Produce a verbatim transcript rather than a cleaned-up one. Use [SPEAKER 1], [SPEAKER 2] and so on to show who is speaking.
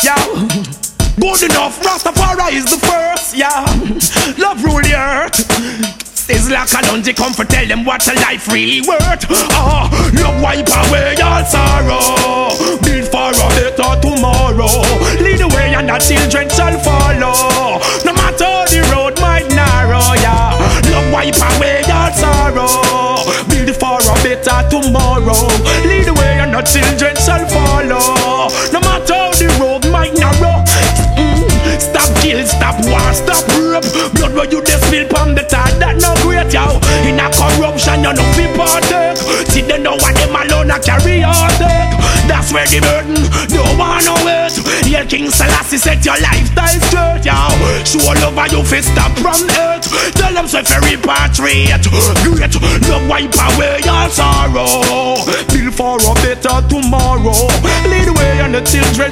[SPEAKER 1] yeah. Good enough, Rastafari is the first, yeah. Love rule the earth. It's like a lunge, come for tell them what a life really worth. Ah, love wipe away all sorrow. Build for a better tomorrow. Lead the way and the children shall follow. No matter the road might narrow, yeah. Love wipe away all sorrow. Build for a better tomorrow. Lead the way and the children shall follow. No matter the road might narrow. Mm. Stop kill, stop war, stop rape. Blood where you just spill from the tide, that no great, yo. In a corruption, you know people partake. See them know what them alone a carry out take. That's where the burden, don't wanna wait. Yeah, King Selassie set your lifestyle straight, yo. Show love and you fist stop from earth. Tell them so for repatriate. Great, love wipe away your sorrow. Build for a better tomorrow. Lead the way and the children